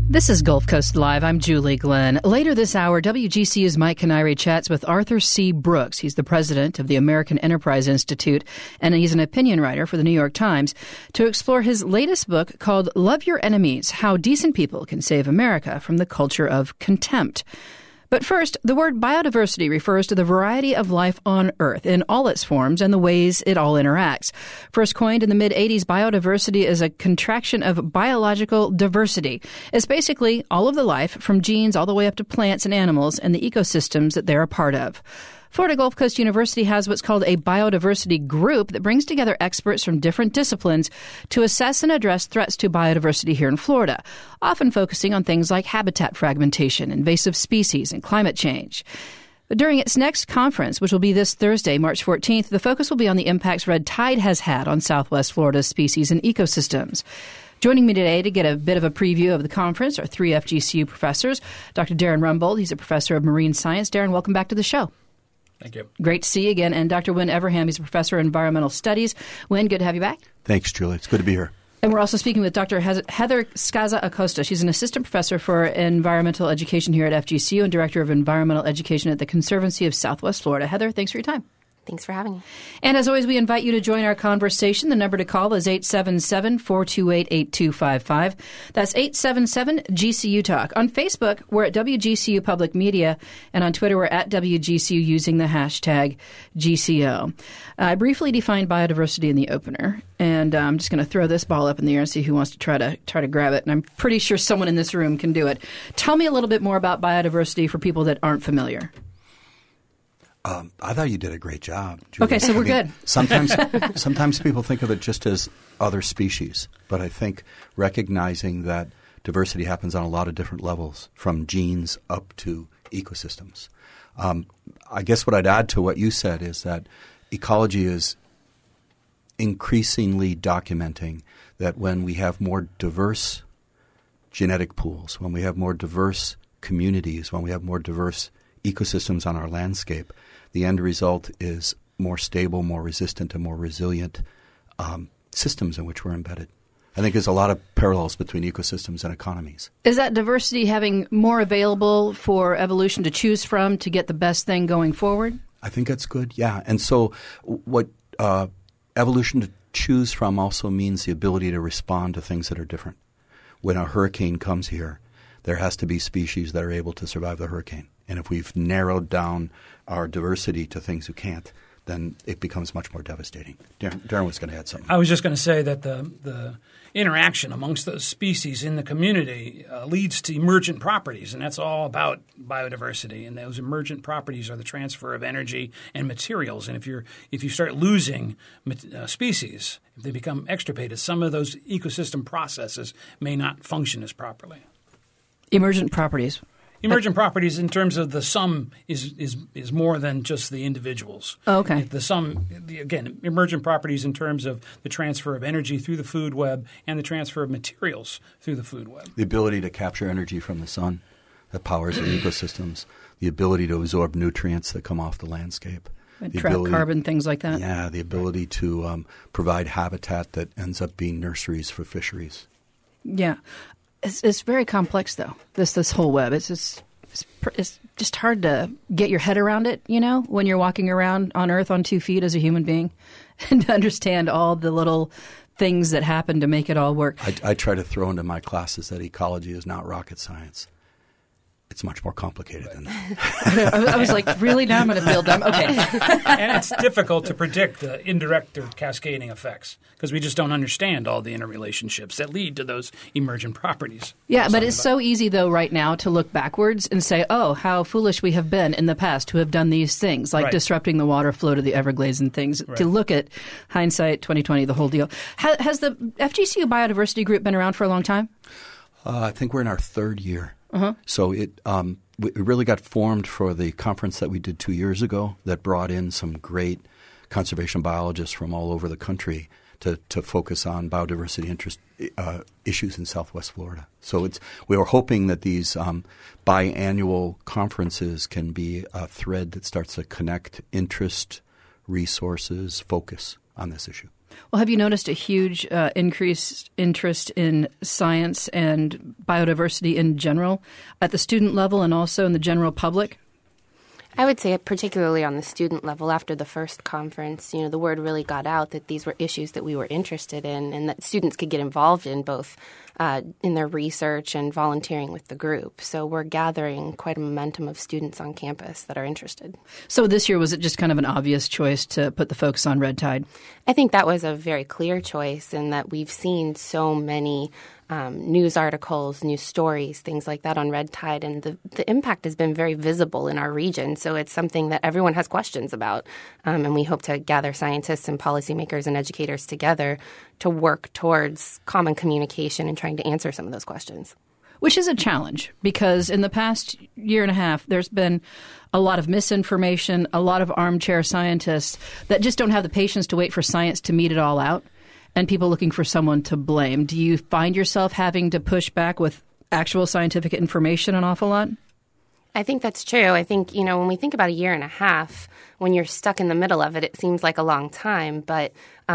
This is Gulf Coast Live. I'm Julie Glenn. Later this hour, WGCU's Mike Canary chats with Arthur C. Brooks. He's the president of the American Enterprise Institute, and he's an opinion writer for the New York Times, to explore his latest book called Love Your Enemies, How Decent People Can Save America from the Culture of Contempt. But first, the word biodiversity refers to the variety of life on Earth in all its forms and the ways it all interacts. First coined in the mid-'80s, biodiversity is a contraction of biological diversity. It's basically all of the life, from genes all the way up to plants and animals, and the ecosystems that they're a part of. Florida Gulf Coast University has what's called a biodiversity group that brings together experts from different disciplines to assess and address threats to biodiversity here in Florida, often focusing on things like habitat fragmentation, invasive species, and climate change. But during its next conference, which will be this Thursday, March 14th, the focus will be on the impacts red tide has had on Southwest Florida's species and ecosystems. Joining me today to get a bit of a preview of the conference are three FGCU professors. Dr. Darren Rumbold, he's a professor of marine science. Darren, welcome back to the show. Thank you. Great to see you again. And Dr. Wynn Everham, he's a professor of environmental studies. Wynn, good to have you back. Thanks, Julie. It's good to be here. And we're also speaking with Dr. Heather Scaza Acosta. She's an assistant professor for environmental education here at FGCU and director of environmental education at the Conservancy of Southwest Florida. Heather, thanks for your time. Thanks for having me. And as always, we invite you to join our conversation. The number to call is 877-428-8255. That's 877-GCU Talk. On Facebook, we're at WGCU Public Media, and on Twitter, we're at WGCU using the hashtag GCO. I briefly defined biodiversity in the opener, and I'm just going to throw this ball up in the air and see who wants to try to grab it. And I'm pretty sure someone in this room can do it. Tell me a little bit more about biodiversity for people that aren't familiar. I thought you did a great job, Julie. Okay, so we're good. Sometimes people think of it just as other species, but I think recognizing that diversity happens on a lot of different levels, from genes up to ecosystems. I guess what I'd add to what you said is that ecology is increasingly documenting that when we have more diverse genetic pools, when we have more diverse communities, when we have more diverse ecosystems on our landscape, the end result is more stable, more resistant, and more resilient systems in which we're embedded. I think there's a lot of parallels between ecosystems and economies. Is that diversity having more available for evolution to choose from to get the best thing going forward? I think that's good, yeah. And so what evolution to choose from also means the ability to respond to things that are different. When a hurricane comes here, there has to be species that are able to survive the hurricane. And if we've narrowed down our diversity to things who can't, then it becomes much more devastating. Darren was going to add something. I was just going to say that the interaction amongst those species in the community leads to emergent properties, and that's all about biodiversity. And those emergent properties are the transfer of energy and materials. And if you start losing species, if they become extirpated, some of those ecosystem processes may not function as properly. Emergent properties. Emergent properties in terms of the sum is more than just the individuals. Oh, okay. The sum, again, emergent properties in terms of the transfer of energy through the food web and the transfer of materials through the food web. The ability to capture energy from the sun that powers the ecosystems, the ability to absorb nutrients that come off the landscape. And trap carbon, things like that. Yeah, the ability to provide habitat that ends up being nurseries for fisheries. Yeah. It's very complex, though, this whole web. It's just hard to get your head around it, when you're walking around on Earth on 2 feet as a human being and to understand all the little things that happen to make it all work. I try to throw into my classes that ecology is not rocket science. It's much more complicated than that. I was like, really? Now I'm going to feel dumb? Okay. And it's difficult to predict the indirect or cascading effects because we just don't understand all the interrelationships that lead to those emergent properties. Yeah, but it's so easy, though, right now to look backwards and say, oh, how foolish we have been in the past to have done these things, like disrupting the water flow to the Everglades and things, to look at hindsight 2020, the whole deal. Has the FGCU Biodiversity Group been around for a long time? I think we're in our third year. Uh-huh. So it really got formed for the conference that we did 2 years ago that brought in some great conservation biologists from all over the country to focus on biodiversity issues in Southwest Florida. So we were hoping that these biannual conferences can be a thread that starts to connect interest, resources, focus on this issue. Well, have you noticed a huge increased interest in science and biodiversity in general at the student level and also in the general public? I would say particularly on the student level after the first conference, the word really got out that these were issues that we were interested in and that students could get involved in both in their research and volunteering with the group. So we're gathering quite a momentum of students on campus that are interested. So this year, was it just kind of an obvious choice to put the focus on red tide? I think that was a very clear choice in that we've seen so many news articles, news stories, things like that on red tide, and the impact has been very visible in our region. So it's something that everyone has questions about, and we hope to gather scientists and policymakers and educators together to work towards common communication and trying to answer some of those questions. Which is a challenge because in the past year and a half, there's been a lot of misinformation, a lot of armchair scientists that just don't have the patience to wait for science to meet it all out, and people looking for someone to blame. Do you find yourself having to push back with actual scientific information an awful lot? I think that's true. I think, when we think about a year and a half, when you're stuck in the middle of it, it seems like a long time. But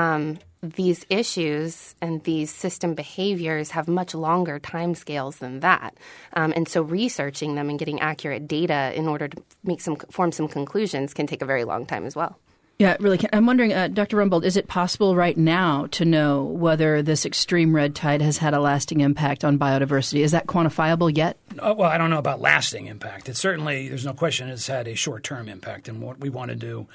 these issues and these system behaviors have much longer timescales than that. And so researching them and getting accurate data in order to form some conclusions can take a very long time as well. Yeah, it really can. I'm wondering, Dr. Rumbold, is it possible right now to know whether this extreme red tide has had a lasting impact on biodiversity? Is that quantifiable yet? Well, I don't know about lasting impact. It certainly, there's no question, it's had a short-term impact. And what we want to do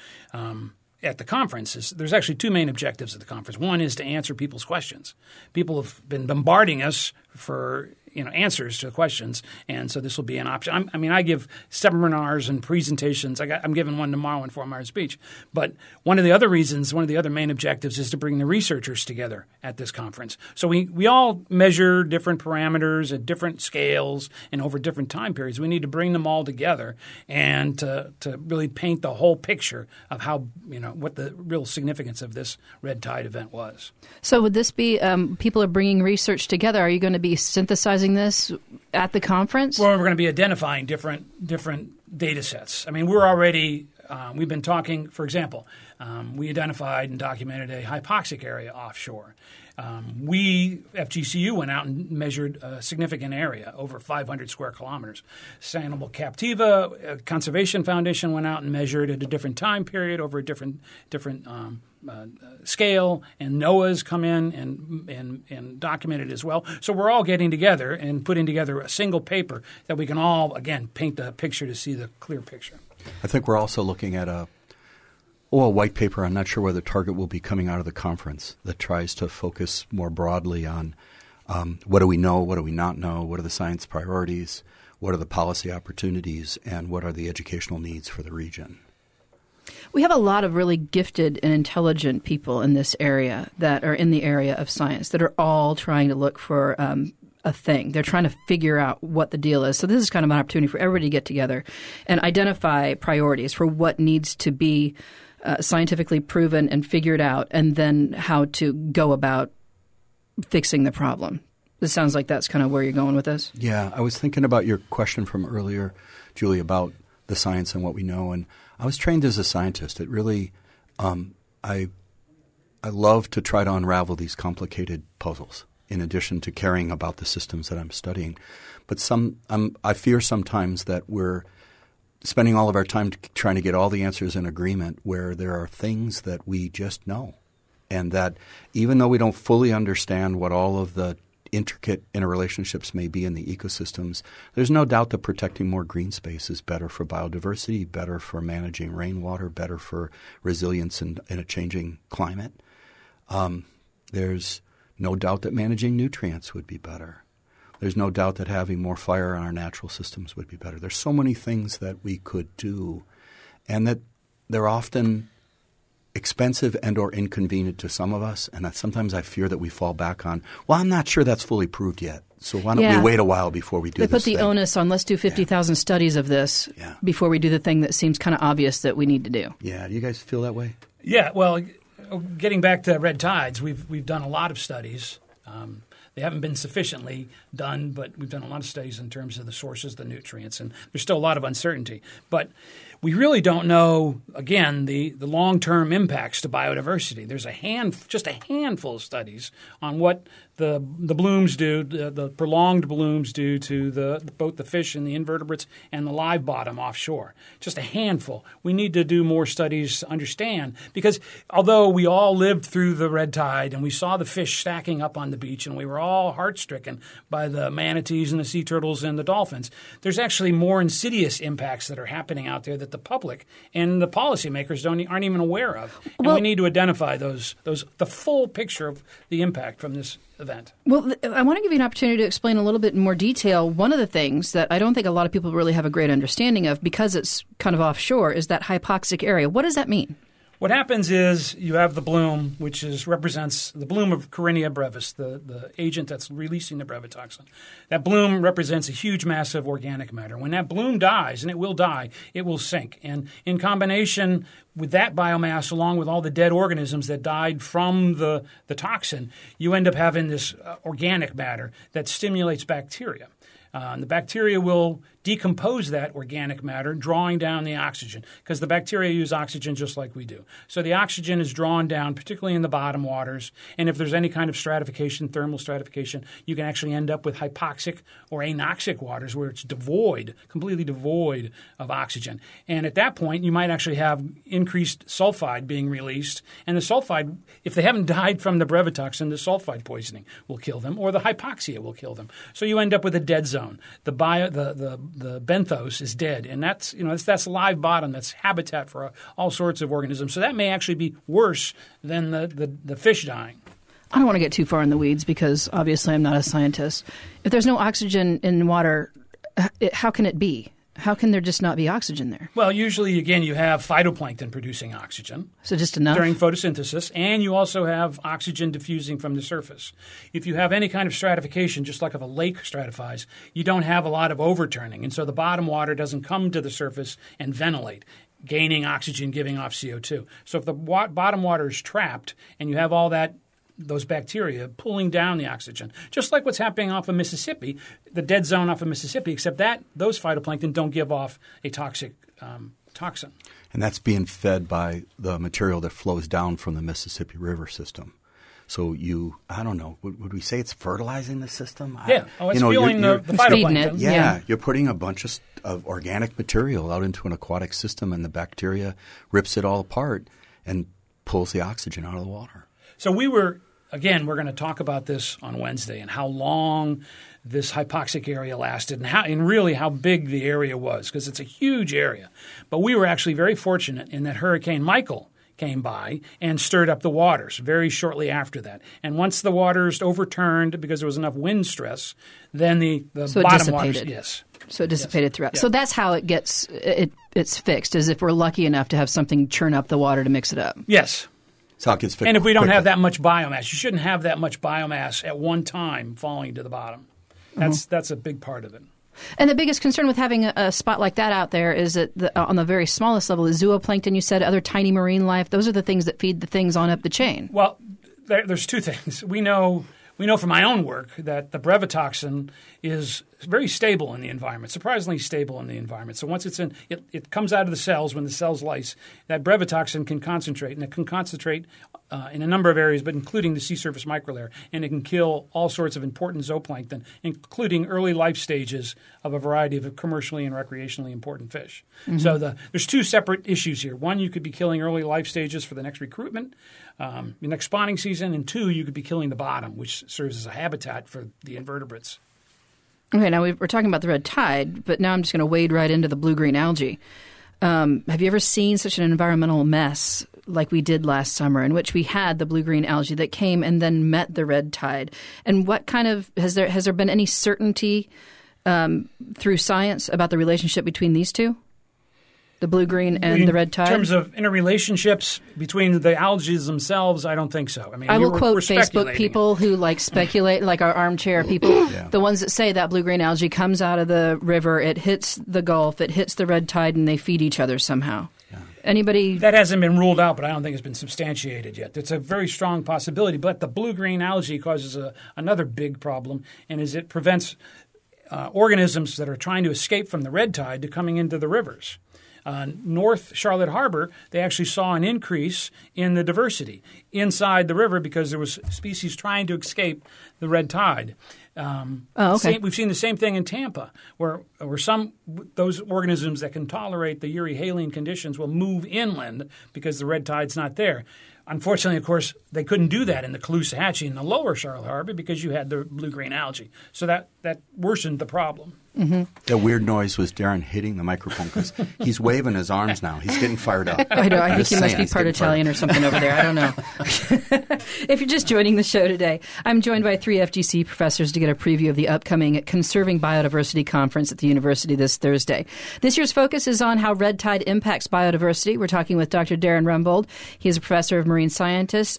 at the conference is there's actually two main objectives of the conference. One is to answer people's questions. People have been bombarding us for answers to the questions, and so this will be an option. I give seminars and presentations. I'm giving one tomorrow in Fort Myers Beach. But one of the other main objectives is to bring the researchers together at this conference. So we all measure different parameters at different scales and over different time periods. We need to bring them all together and to really paint the whole picture of how what the real significance of this red tide event was. So would this be people are bringing research together? Are you going to be synthesizing this at the conference? Well, we're going to be identifying different data sets. We're already we've been talking, for example, we identified and documented a hypoxic area offshore. FGCU went out and measured a significant area, over 500 square kilometers. Sustainable Captiva Conservation Foundation went out and measured at a different time period over a different scale, and NOAA's come in and documented as well. So we're all getting together and putting together a single paper that we can all, again, paint the picture to see the clear picture. I think we're also looking at a white paper. I'm not sure whether Target will be coming out of the conference that tries to focus more broadly on what do we know, what do we not know, what are the science priorities, what are the policy opportunities, and what are the educational needs for the region. We have a lot of really gifted and intelligent people in this area that are in the area of science that are all trying to look for a thing. They're trying to figure out what the deal is. So this is kind of an opportunity for everybody to get together and identify priorities for what needs to be scientifically proven and figured out, and then how to go about fixing the problem. It sounds like that's kind of where you're going with this. Yeah, I was thinking about your question from earlier, Julie, about the science and what we know. And I was trained as a scientist. It really I love to try to unravel these complicated puzzles in addition to caring about the systems that I'm studying. But I fear sometimes that we're spending all of our time trying to get all the answers in agreement where there are things that we just know. And that even though we don't fully understand what all of the intricate interrelationships may be in the ecosystems, there's no doubt that protecting more green space is better for biodiversity, better for managing rainwater, better for resilience in a changing climate. There's no doubt that managing nutrients would be better. There's no doubt that having more fire in our natural systems would be better. There's so many things that we could do, and that they're often expensive and or inconvenient to some of us, and that sometimes I fear that we fall back on, well, I'm not sure that's fully proved yet, so why don't we wait a while before we do this They put the thing. onus on, let's do 50,000 studies of this before we do the thing that seems kind of obvious that we need to do. Yeah. Do you guys feel that way? Yeah. Well, getting back to red tides, we've done a lot of studies. They haven't been sufficiently done, but we've done a lot of studies in terms of the sources, the nutrients, and there's still a lot of uncertainty. But we really don't know, again, the long-term impacts to biodiversity. There's just a handful of studies on what the blooms do, the prolonged blooms do to both the fish and the invertebrates and the live bottom offshore. Just a handful. We need to do more studies to understand, because although we all lived through the red tide and we saw the fish stacking up on the beach and we were all heart-stricken by the manatees and the sea turtles and the dolphins, there's actually more insidious impacts that are happening out there that the public and the policymakers aren't even aware of. And we need to identify the full picture of the impact from this event. Well, I want to give you an opportunity to explain a little bit in more detail. One of the things that I don't think a lot of people really have a great understanding of, because it's kind of offshore, is that hypoxic area. What does that mean? What happens is you have the bloom, which represents the bloom of Karenia brevis, the agent that's releasing the brevetoxin. That bloom represents a huge mass of organic matter. When that bloom dies, and it will die, it will sink. And in combination with that biomass, along with all the dead organisms that died from the toxin, you end up having this organic matter that stimulates bacteria. The bacteria will decompose that organic matter, drawing down the oxygen, because the bacteria use oxygen just like we do. So the oxygen is drawn down, particularly in the bottom waters. And if there's any kind of stratification, thermal stratification, you can actually end up with hypoxic or anoxic waters where it's completely devoid of oxygen. And at that point, you might actually have increased sulfide being released. And the sulfide, if they haven't died from the brevetoxin, the sulfide poisoning will kill them, or the hypoxia will kill them. So you end up with a dead zone. The benthos is dead, and that's live bottom. That's habitat for all sorts of organisms. So that may actually be worse than the fish dying. I don't want to get too far in the weeds because obviously I'm not a scientist. If there's no oxygen in water, how can it be? How can there just not be oxygen there? Well, usually, again, you have phytoplankton producing oxygen. So just enough? During photosynthesis, and you also have oxygen diffusing from the surface. If you have any kind of stratification, just like if a lake stratifies, you don't have a lot of overturning, and so the bottom water doesn't come to the surface and ventilate, gaining oxygen, giving off CO2. So if the bottom water is trapped and you have all those bacteria pulling down the oxygen, just like what's happening off of Mississippi, the dead zone off of Mississippi, except that those phytoplankton don't give off a toxic toxin. And that's being fed by the material that flows down from the Mississippi River system. So I don't know, would we say it's fertilizing the system? Yeah, it's fueling the phytoplankton. Yeah, you're putting a bunch of organic material out into an aquatic system, and the bacteria rips it all apart and pulls the oxygen out of the water. So we're going to talk about this on Wednesday and how long this hypoxic area lasted and really how big the area was, because it's a huge area. But we were actually very fortunate in that Hurricane Michael came by and stirred up the waters very shortly after that. And once the waters overturned because there was enough wind stress, then the bottom waters, yes. So it dissipated throughout. Yeah. So that's how it gets it's fixed, is if we're lucky enough to have something churn up the water to mix it up. Yes. So it gets fixed. And if we don't have that much biomass, you shouldn't have that much biomass at one time falling to the bottom. That's a big part of it. And the biggest concern with having a spot like that out there is that on the very smallest level, the zooplankton, you said, other tiny marine life, those are the things that feed the things on up the chain. Well, there's two things. We know from my own work that the brevetoxin is very stable in the environment, surprisingly stable in the environment. So once it's in, it comes out of the cells when the cells lyse. That brevetoxin can concentrate, and it can concentrate in a number of areas, but including the sea surface microlayer, and it can kill all sorts of important zooplankton, including early life stages of a variety of commercially and recreationally important fish. Mm-hmm. So there's two separate issues here. One, you could be killing early life stages for the next recruitment, the next spawning season, and two, you could be killing the bottom, which serves as a habitat for the invertebrates. Okay, now we're talking about the red tide, but now I'm just going to wade right into the blue-green algae. Have you ever seen such an environmental mess like we did last summer, in which we had the blue-green algae that came and then met the red tide? And what kind of has there been any certainty through science about the relationship between these two? The blue-green and the red tide? In terms of interrelationships between the algae themselves, I don't think so. I will quote Facebook people who speculate, like our armchair people, the ones that say that blue-green algae comes out of the river, it hits the Gulf, it hits the red tide, and they feed each other somehow. Yeah. Anybody? That hasn't been ruled out, but I don't think it's been substantiated yet. It's a very strong possibility. But the blue-green algae causes another big problem, and is it prevents organisms that are trying to escape from the red tide to coming into the rivers. North Charlotte Harbor, they actually saw an increase in the diversity inside the river because there was species trying to escape the red tide. Okay. We've seen the same thing in Tampa, where those organisms that can tolerate the euryhaline conditions will move inland because the red tide's not there. Unfortunately, of course, they couldn't do that in the Caloosahatchee in the lower Charlotte Harbor because you had the blue-green algae. So that worsened the problem. Mm-hmm. That weird noise was Darren hitting the microphone because he's waving his arms now. He's getting fired up. I know. I think he must be part Italian or something over there. I don't know. If you're just joining the show today, I'm joined by 3 FGC professors to get a preview of the upcoming Conserving Biodiversity Conference at the university this Thursday. This year's focus is on how red tide impacts biodiversity. We're talking with Dr. Darren Rumbold. He is a professor of marine science.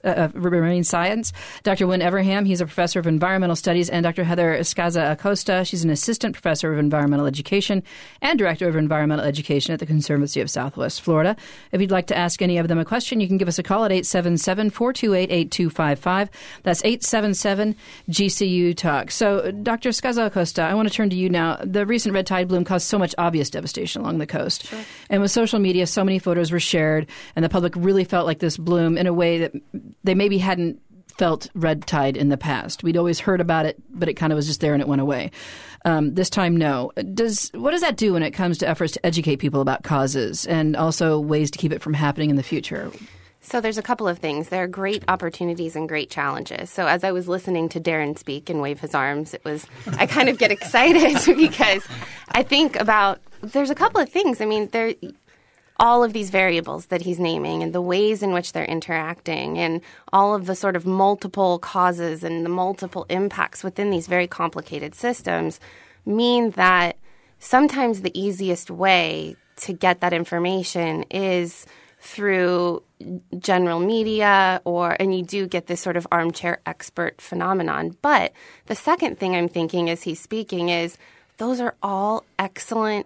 Dr. Wynne Everham, he's a professor of environmental studies, and Dr. Heather Escaza Acosta, she's an assistant professor of environmental education and director of environmental education at the Conservancy of Southwest Florida. If you'd like to ask any of them a question, you can give us a call at 877-428-8255. That's 877-GCU-TALK. So, Dr. Escaza Acosta, I want to turn to you now. The recent red tide bloom caused so much obvious devastation along the coast. Sure. And with social media, so many photos were shared, and the public really felt like this bloom in a way that they maybe hadn't felt red tide in the past. We'd always heard about it, but it kind of was just there and it went away. This time, no. What does that do when it comes to efforts to educate people about causes and also ways to keep it from happening in the future? So there's a couple of things. There are great opportunities and great challenges. So as I was listening to Darren speak and wave his arms, I kind of get excited because I think about there's a couple of things. I mean, all of these variables that he's naming and the ways in which they're interacting and all of the sort of multiple causes and the multiple impacts within these very complicated systems mean that sometimes the easiest way to get that information is through general media and you do get this sort of armchair expert phenomenon. But the second thing I'm thinking as he's speaking is those are all excellent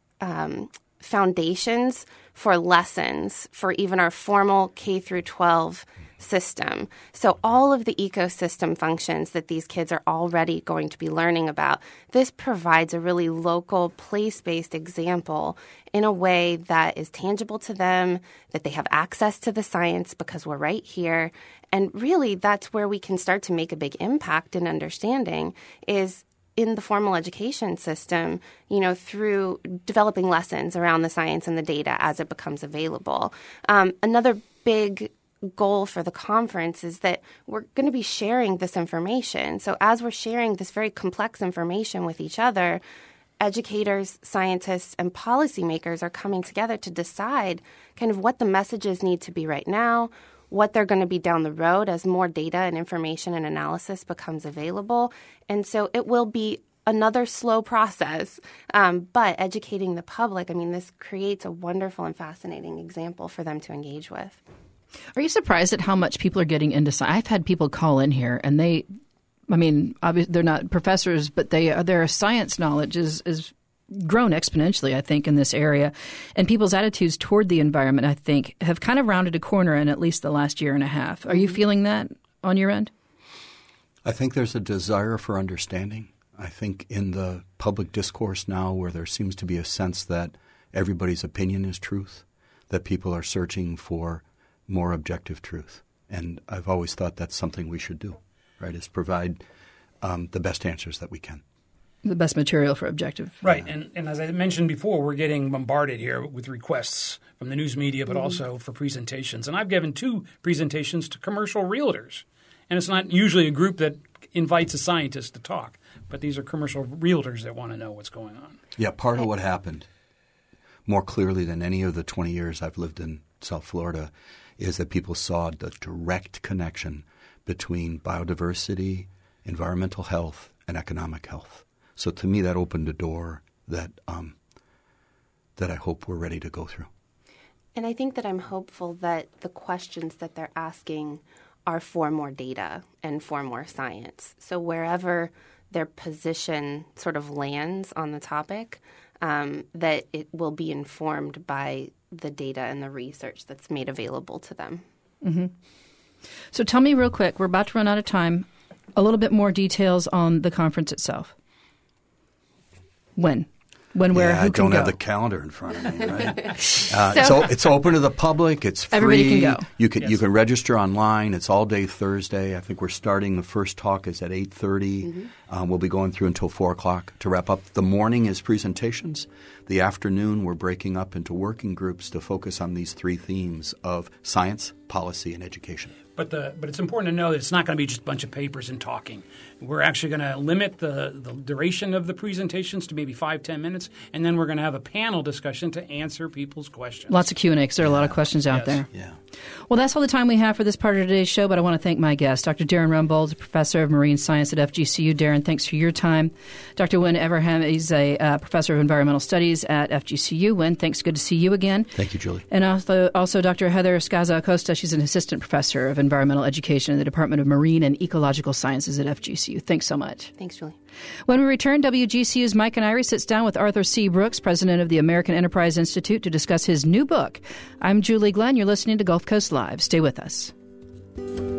foundations for lessons for even our formal K through 12 system. So all of the ecosystem functions that these kids are already going to be learning about, this provides a really local, place-based example in a way that is tangible to them, that they have access to the science because we're right here. And really, that's where we can start to make a big impact in understanding is in the formal education system, through developing lessons around the science and the data as it becomes available. Another big goal for the conference is that we're going to be sharing this information. So as we're sharing this very complex information with each other, educators, scientists, and policymakers are coming together to decide kind of what the messages need to be right now, what they're going to be down the road as more data and information and analysis becomes available. And so it will be another slow process, but educating the public, this creates a wonderful and fascinating example for them to engage with. Are you surprised at how much people are getting into science? I've had people call in here and obviously they're not professors, but their science knowledge is grown exponentially, I think, in this area. And people's attitudes toward the environment, I think, have kind of rounded a corner in at least the last year and a half. Are you feeling that on your end? I think there's a desire for understanding. I think in the public discourse now where there seems to be a sense that everybody's opinion is truth, that people are searching for more objective truth. And I've always thought that's something we should do, right, is provide the best answers that we can. The best material for objective. Right. And as I mentioned before, we're getting bombarded here with requests from the news media, but also for presentations. And I've given 2 presentations to commercial realtors. And it's not usually a group that invites a scientist to talk, but these are commercial realtors that want to know what's going on. Yeah, part of what happened more clearly than any of the 20 years I've lived in South Florida is that people saw the direct connection between biodiversity, environmental health, and economic health. So to me, that opened a door that I hope we're ready to go through. And I think that I'm hopeful that the questions that they're asking are for more data and for more science. So wherever their position sort of lands on the topic, that it will be informed by the data and the research that's made available to them. Mm-hmm. So tell me real quick, we're about to run out of time, a little bit more details on the conference itself. When, where, who can go? I don't have the calendar in front of me, right? It's open to the public. It's free. Everybody can go. You can register online. It's all day Thursday. I think we're starting. The first talk is at 8:30. We'll be going through until 4 o'clock to wrap up. The morning is presentations. The afternoon, we're breaking up into working groups to focus on these 3 themes of science, policy, and education. But it's important to know that it's not going to be just a bunch of papers and talking. We're actually going to limit the duration of the presentations to maybe 5-10 minutes, and then we're going to have a panel discussion to answer people's questions. Lots of Q&A because there are a lot of questions out there. Yeah. Well, that's all the time we have for this part of today's show, but I want to thank my guest, Dr. Darren Rumbold, professor of marine science at FGCU. Darren, thanks for your time. Dr. Wynne Everham is a professor of environmental studies at FGCU. Wynne, thanks. Good to see you again. Thank you, Julie. And also Dr. Heather Scaza-Acosta. She's an assistant professor of environmental education in the Department of Marine and Ecological Sciences at FGCU. Thanks so much. Thanks, Julie. When we return, WGCU's Mike Kiniry sits down with Arthur C. Brooks, president of the American Enterprise Institute, to discuss his new book. I'm Julie Glenn. You're listening to Gulf Coast Live. Stay with us.